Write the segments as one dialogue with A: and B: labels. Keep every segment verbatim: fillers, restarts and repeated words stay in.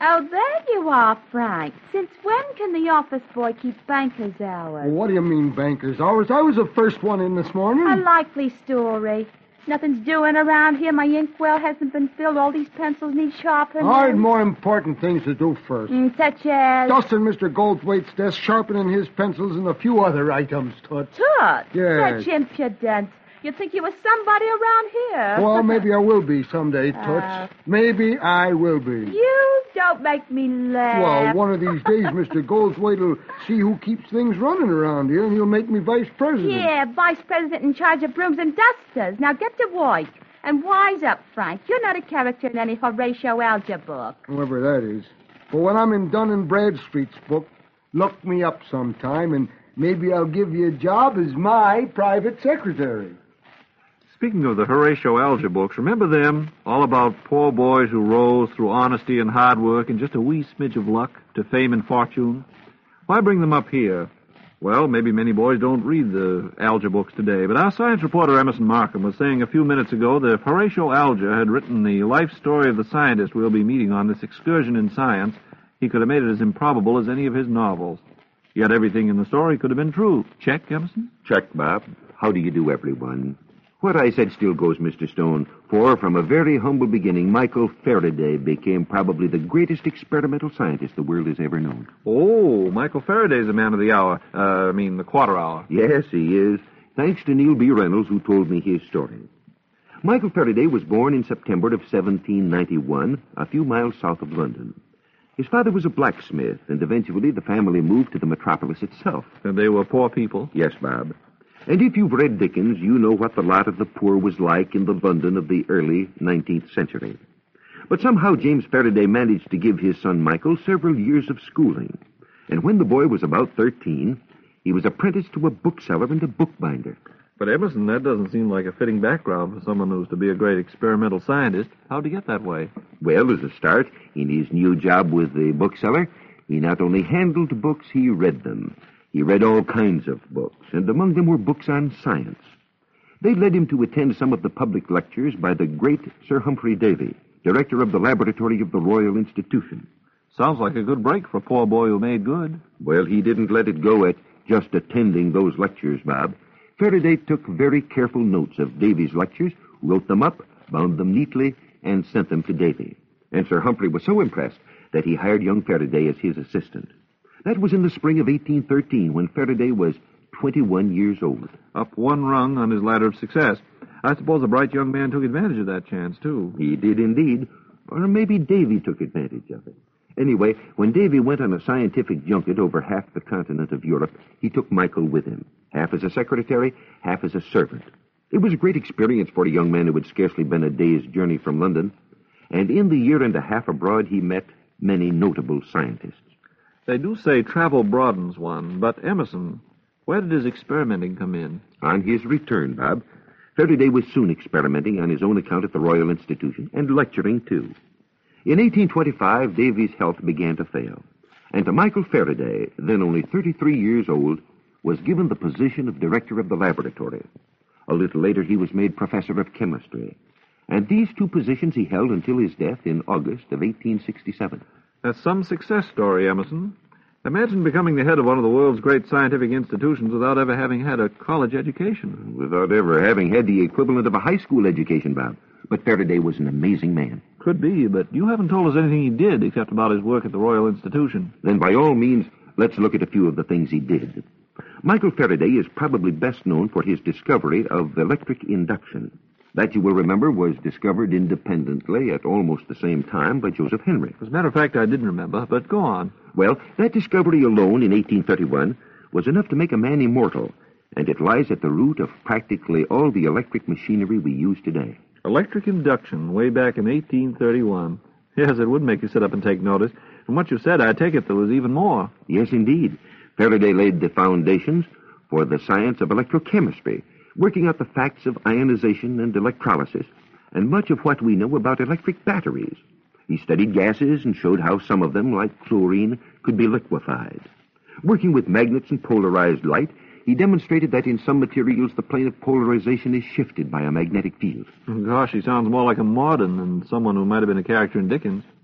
A: Oh, there you are, Frank. Since when can the office boy keep banker's hours?
B: What do you mean, banker's hours? I was the first one in this morning.
A: A likely story. Nothing's doing around here. My inkwell hasn't been filled. All these pencils need sharpening.
B: I had more important things to do first.
A: Mm, such as...
B: Dusting Mister Goldthwaite's desk, sharpening his pencils, and a few other items, Toots.
A: Toots?
B: Yes.
A: Such impudence. You'd think you were somebody around here.
B: Well, maybe I will be someday, Toots.
A: Uh,
B: maybe I will be.
A: You don't make me laugh.
B: Well, one of these days, Mister Goldthwaite will see who keeps things running around here, and he'll make me vice president.
A: Yeah, vice president in charge of brooms and dusters. Now get to work. And wise up, Frank. You're not a character in any Horatio Alger book.
B: Whoever that is. But when I'm in Dun and Bradstreet's book, look me up sometime, and maybe I'll give you a job as my private secretary.
C: Speaking of the Horatio Alger books, remember them? All about poor boys who rose through honesty and hard work and just a wee smidge of luck to fame and fortune. Why bring them up here? Well, maybe many boys don't read the Alger books today, but our science reporter Emerson Markham was saying a few minutes ago that if Horatio Alger had written the life story of the scientist we'll be meeting on this excursion in science, he could have made it as improbable as any of his novels. Yet everything in the story could have been true. Check, Emerson?
D: Check, Bob. How do you do, everyone? What I said still goes, Mister Stone, for from a very humble beginning, Michael Faraday became probably the greatest experimental scientist the world has ever known.
C: Oh, Michael Faraday's the man of the hour. Uh, I mean, the quarter hour.
D: Yes, he is, thanks to Neil B. Reynolds, who told me his story. Michael Faraday was born in September of seventeen ninety-one, a few miles south of London. His father was a blacksmith, and eventually the family moved to the metropolis itself.
C: And they were poor people?
D: Yes, Bob. And if you've read Dickens, you know what the lot of the poor was like in the London of the early nineteenth century. But somehow James Faraday managed to give his son Michael several years of schooling. And when the boy was about thirteen, he was apprenticed to a bookseller and a bookbinder.
C: But Emerson, that doesn't seem like a fitting background for someone who's to be a great experimental scientist. How'd he get that way?
D: Well, as a start, in his new job with the bookseller, he not only handled books, he read them. He read all kinds of books, and among them were books on science. They led him to attend some of the public lectures by the great Sir Humphrey Davy, director of the laboratory of the Royal Institution.
C: Sounds like a good break for a poor boy who made good.
D: Well, he didn't let it go at just attending those lectures, Bob. Faraday took very careful notes of Davy's lectures, wrote them up, bound them neatly, and sent them to Davy. And Sir Humphrey was so impressed that he hired young Faraday as his assistant. That was in the spring of eighteen thirteen, when Faraday was twenty-one years old.
C: Up one rung on his ladder of success. I suppose a bright young man took advantage of that chance, too.
D: He did indeed. Or maybe Davy took advantage of it. Anyway, when Davy went on a scientific junket over half the continent of Europe, he took Michael with him, half as a secretary, half as a servant. It was a great experience for a young man who had scarcely been a day's journey from London. And in the year and a half abroad, he met many notable scientists.
C: They do say travel broadens one, but Emerson, where did his experimenting come in?
D: On his return, Bob, Faraday was soon experimenting on his own account at the Royal Institution, and lecturing, too. In eighteen twenty-five, Davy's health began to fail, and to Michael Faraday, then only thirty-three years old, was given the position of director of the laboratory. A little later, he was made professor of chemistry, and these two positions he held until his death in August of eighteen sixty-seven.
C: That's some success story, Emerson. Imagine becoming the head of one of the world's great scientific institutions without ever having had a college education.
D: Without ever having had the equivalent of a high school education, Bob. But Faraday was an amazing man.
C: Could be, but you haven't told us anything he did except about his work at the Royal Institution.
D: Then by all means, let's look at a few of the things he did. Michael Faraday is probably best known for his discovery of electric induction. That, you will remember, was discovered independently at almost the same time by Joseph Henry.
C: As a matter of fact, I didn't remember, but go on.
D: Well, that discovery alone in eighteen thirty-one was enough to make a man immortal, and it lies at the root of practically all the electric machinery we use today.
C: Electric induction, way back in eighteen thirty-one. Yes, it would make you sit up and take notice. From what you said, I take it there was even more.
D: Yes, indeed. Faraday laid the foundations for the science of electrochemistry, working out the facts of ionization and electrolysis, and much of what we know about electric batteries. He studied gases and showed how some of them, like chlorine, could be liquefied. Working with magnets and polarized light, he demonstrated that in some materials the plane of polarization is shifted by a magnetic field.
C: Gosh, he sounds more like a modern than someone who might have been a character in Dickens.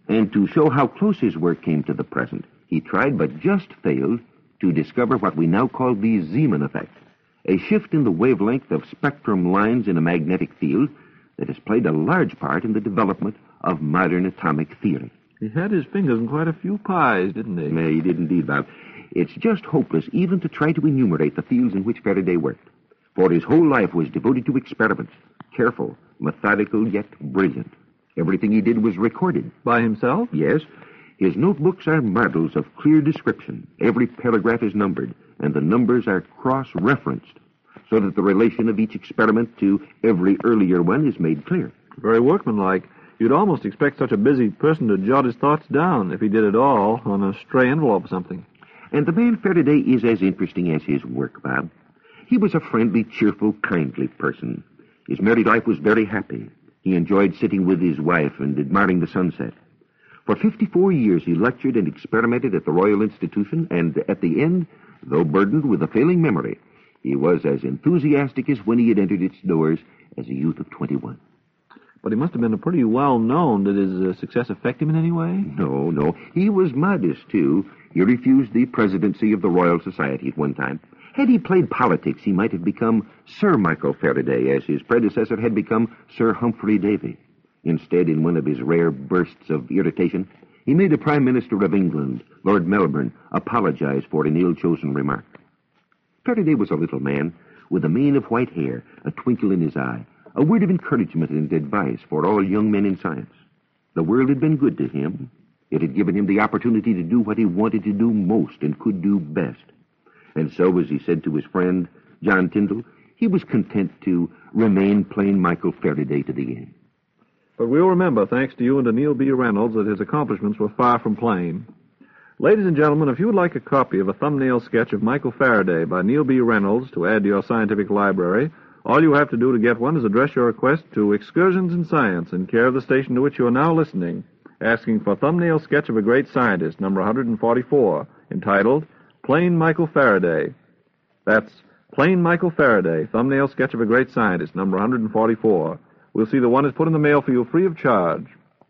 D: And to show how close his work came to the present, he tried but just failed to discover what we now call the Zeeman effect, a shift in the wavelength of spectrum lines in a magnetic field that has played a large part in the development of modern atomic theory.
C: He had his fingers in quite a few pies, didn't he?
D: No, he did indeed, Bob. It's just hopeless even to try to enumerate the fields in which Faraday worked, for his whole life was devoted to experiments, careful, methodical, yet brilliant. Everything he did was recorded.
C: By himself?
D: Yes. His notebooks are models of clear description. Every paragraph is numbered, and the numbers are cross-referenced, so that the relation of each experiment to every earlier one is made clear.
C: Very workmanlike. You'd almost expect such a busy person to jot his thoughts down, if he did it all, on a stray envelope or something.
D: And the man Faraday is as interesting as his work, Bob. He was a friendly, cheerful, kindly person. His married life was very happy. He enjoyed sitting with his wife and admiring the sunset. For fifty-four years he lectured and experimented at the Royal Institution, and at the end, though burdened with a failing memory, he was as enthusiastic as when he had entered its doors as a youth of twenty-one.
C: But he must have been pretty well known. Did his uh, success affect him in any way?
D: No, no. He was modest, too. He refused the presidency of the Royal Society at one time. Had he played politics, he might have become Sir Michael Faraday, as his predecessor had become Sir Humphrey Davy. Instead, in one of his rare bursts of irritation, he made the Prime Minister of England, Lord Melbourne, apologize for an ill-chosen remark. Faraday was a little man with a mane of white hair, a twinkle in his eye, a word of encouragement and advice for all young men in science. The world had been good to him. It had given him the opportunity to do what he wanted to do most and could do best. And so, as he said to his friend, John Tyndall, he was content to remain plain Michael Faraday to the end.
C: But we'll remember, thanks to you and to Neil B. Reynolds, that his accomplishments were far from plain. Ladies and gentlemen, if you would like a copy of a thumbnail sketch of Michael Faraday by Neil B. Reynolds to add to your scientific library, all you have to do to get one is address your request to Excursions in Science in care of the station to which you are now listening, asking for thumbnail sketch of a great scientist, number one forty-four, entitled Plain Michael Faraday. That's Plain Michael Faraday, thumbnail sketch of a great scientist, number one forty-four. We'll see the one is put in the mail for you free of charge.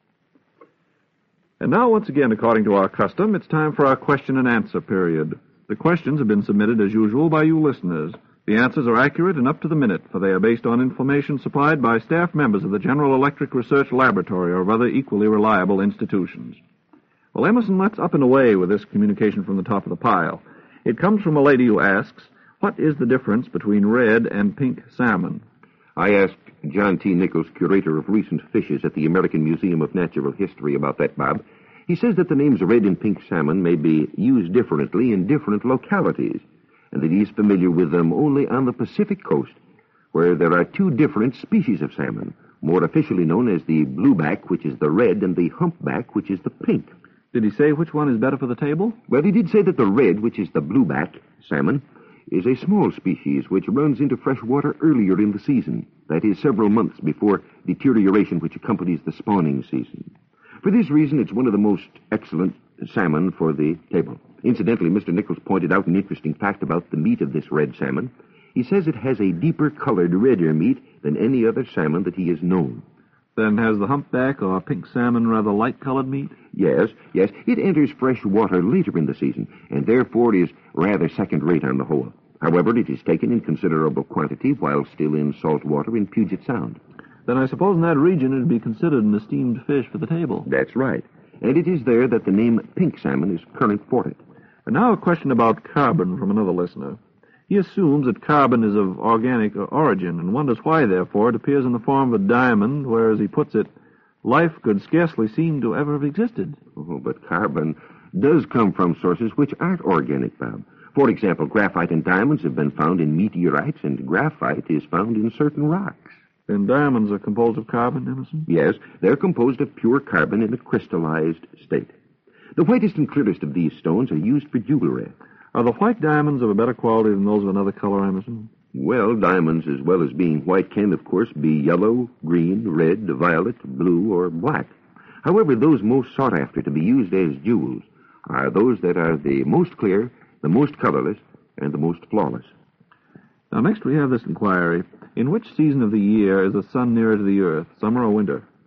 C: And now, once again, according to our custom, it's time for our question and answer period. The questions have been submitted, as usual, by you listeners. The answers are accurate and up to the minute, for they are based on information supplied by staff members of the General Electric Research Laboratory or of other equally reliable institutions. Well, Emerson, let's up and away with this communication from the top of the pile. It comes from a lady who asks, what is the difference between red and pink salmon?
D: I asked John T. Nichols, curator of recent fishes at the American Museum of Natural History, about that, Bob. He says that the names red and pink salmon may be used differently in different localities, and that he is familiar with them only on the Pacific coast, where there are two different species of salmon, more officially known as the blueback, which is the red, and the humpback, which is the pink.
C: Did he say which one is better for the table?
D: Well, he did say that the red, which is the blueback salmon, is a small species which runs into fresh water earlier in the season, that is, several months before deterioration which accompanies the spawning season. For this reason, it's one of the most excellent salmon for the table. Incidentally, Mister Nichols pointed out an interesting fact about the meat of this red salmon. He says it has a deeper-colored, redder meat than any other salmon that he has known.
C: Then has the humpback or pink salmon rather light-colored meat?
D: Yes, yes. It enters fresh water later in the season, and therefore is rather second-rate on the whole. However, it is taken in considerable quantity while still in salt water in Puget Sound.
C: Then I suppose in that region it would be considered an esteemed fish for the table.
D: That's right. And it is there that the name pink salmon is current for it.
C: And now a question about carbon from another listener. He assumes that carbon is of organic origin and wonders why, therefore, it appears in the form of a diamond, where, as he puts it, life could scarcely seem to ever have existed.
D: Oh, but carbon does come from sources which aren't organic, Bob. For example, graphite and diamonds have been found in meteorites, and graphite is found in certain rocks.
C: Then diamonds are composed of carbon, Emerson?
D: Yes, they're composed of pure carbon in a crystallized state. The whitest and clearest of these stones are used for jewelry.
C: Are the white diamonds of a better quality than those of another color, Emerson?
D: Well, diamonds, as well as being white, can, of course, be yellow, green, red, violet, blue, or black. However, those most sought after to be used as jewels are those that are the most clear, the most colorless, and the most flawless.
C: Now, next we have this inquiry. In which season of the year is the sun nearer to the earth, summer or winter?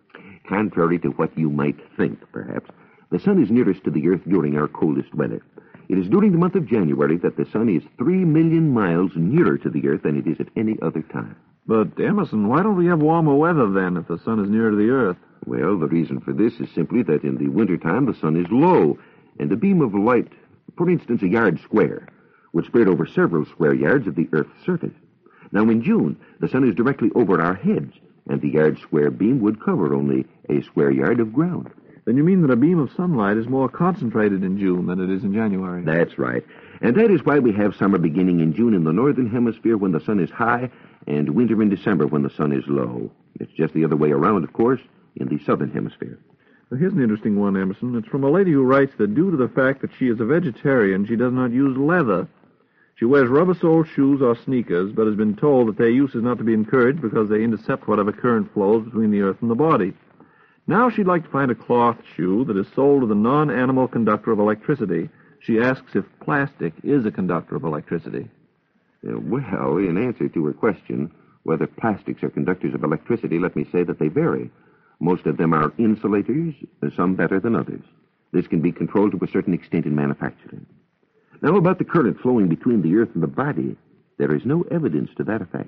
D: Contrary to what you might think, perhaps, the sun is nearest to the Earth during our coldest weather. It is during the month of January that the sun is three million miles nearer to the Earth than it is at any other time.
C: But, Emerson, why don't we have warmer weather then if the sun is nearer to the Earth?
D: Well, the reason for this is simply that in the wintertime the sun is low, and a beam of light, for instance a yard square, would spread over several square yards of the Earth's surface. Now in June, the sun is directly over our heads, and the yard square beam would cover only a square yard of ground.
C: Then you mean that a beam of sunlight is more concentrated in June than it is in January?
D: That's right. And that is why we have summer beginning in June in the northern hemisphere when the sun is high, and winter in December when the sun is low. It's just the other way around, of course, in the southern hemisphere.
C: Well, here's an interesting one, Emerson. It's from a lady who writes that due to the fact that she is a vegetarian, she does not use leather. She wears rubber-soled shoes or sneakers, but has been told that their use is not to be encouraged because they intercept whatever current flows between the earth and the body. Now she'd like to find a cloth shoe that is sold to the non-animal conductor of electricity. She asks if plastic is a conductor of electricity.
D: Uh, well, in answer to her question, whether plastics are conductors of electricity, let me say that they vary. Most of them are insulators, some better than others. This can be controlled to a certain extent in manufacturing. Now, about the current flowing between the earth and the body, there is no evidence to that effect.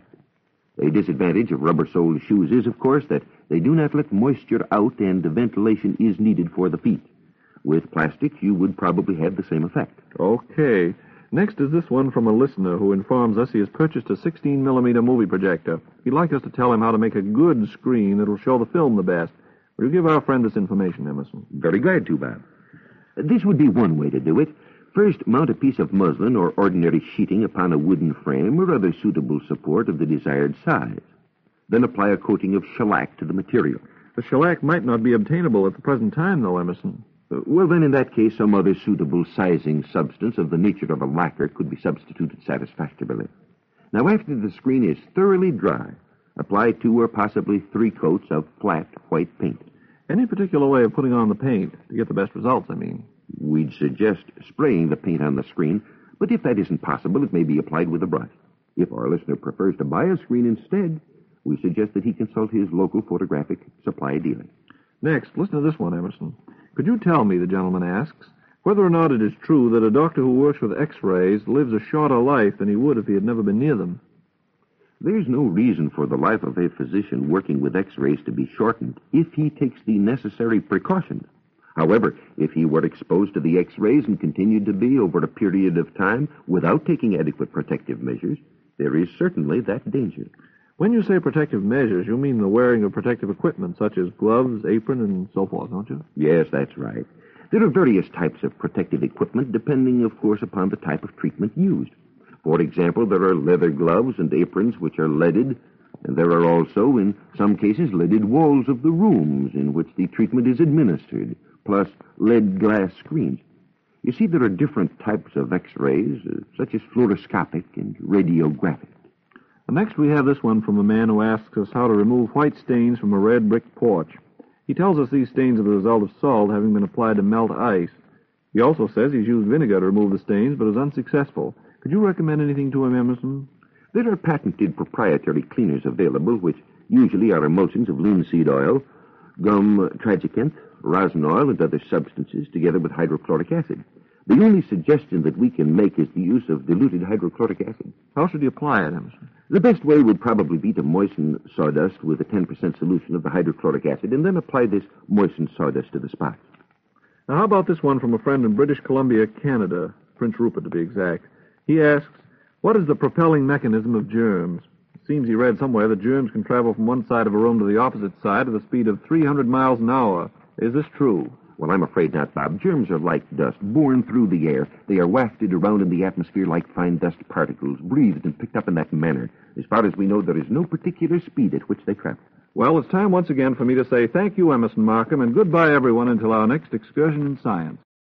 D: A disadvantage of rubber-soled shoes is, of course, that they do not let moisture out and the ventilation is needed for the feet. With plastic, you would probably have the same effect.
C: Okay. Next is this one from a listener who informs us he has purchased a sixteen millimeter movie projector. He'd like us to tell him how to make a good screen that will show the film the best. Will you give our friend this information, Emerson?
D: Very glad to, Bob. This would be one way to do it. First, mount a piece of muslin or ordinary sheeting upon a wooden frame or other suitable support of the desired size. Then apply a coating of shellac to the material.
C: The shellac might not be obtainable at the present time, though, Emerson.
D: Uh, well, then, in that case, some other suitable sizing substance of the nature of a lacquer could be substituted satisfactorily. Now, after the screen is thoroughly dry, apply two or possibly three coats of flat white paint.
C: Any particular way of putting on the paint to get the best results, I mean?
D: We'd suggest spraying the paint on the screen, but if that isn't possible, it may be applied with a brush. If our listener prefers to buy a screen instead, we suggest that he consult his local photographic supply dealer.
C: Next, listen to this one, Emerson. Could you tell me, the gentleman asks, whether or not it is true that a doctor who works with X-rays lives a shorter life than he would if he had never been near them?
D: There's no reason for the life of a physician working with X-rays to be shortened if he takes the necessary precautions. However, if he were exposed to the X-rays and continued to be over a period of time without taking adequate protective measures, there is certainly that danger.
C: When you say protective measures, you mean the wearing of protective equipment, such as gloves, apron, and so forth, don't you?
D: Yes, that's right. There are various types of protective equipment, depending, of course, upon the type of treatment used. For example, there are leather gloves and aprons which are leaded, and there are also, in some cases, leaded walls of the rooms in which the treatment is administered, plus lead glass screens. You see, there are different types of X-rays, uh, such as fluoroscopic and radiographic.
C: Next, we have this one from a man who asks us how to remove white stains from a red brick porch. He tells us these stains are the result of salt having been applied to melt ice. He also says he's used vinegar to remove the stains, but is unsuccessful. Could you recommend anything to him, Emerson?
D: There are patented proprietary cleaners available, which usually are emulsions of linseed oil, gum tragacanth, rosin oil, and other substances, together with hydrochloric acid. The only suggestion that we can make is the use of diluted hydrochloric acid.
C: How should he apply it, Emerson?
D: The best way would probably be to moisten sawdust with a ten percent solution of the hydrochloric acid and then apply this moistened sawdust to the spots.
C: Now, how about this one from a friend in British Columbia, Canada, Prince Rupert to be exact? He asks, what is the propelling mechanism of germs? It seems he read somewhere that germs can travel from one side of a room to the opposite side at a speed of three hundred miles an hour. Is this true?
D: Well, I'm afraid not, Bob. Germs are like dust, borne through the air. They are wafted around in the atmosphere like fine dust particles, breathed and picked up in that manner. As far as we know, there is no particular speed at which they travel.
C: Well, it's time once again for me to say thank you, Emerson Markham, and goodbye, everyone, until our next excursion in science.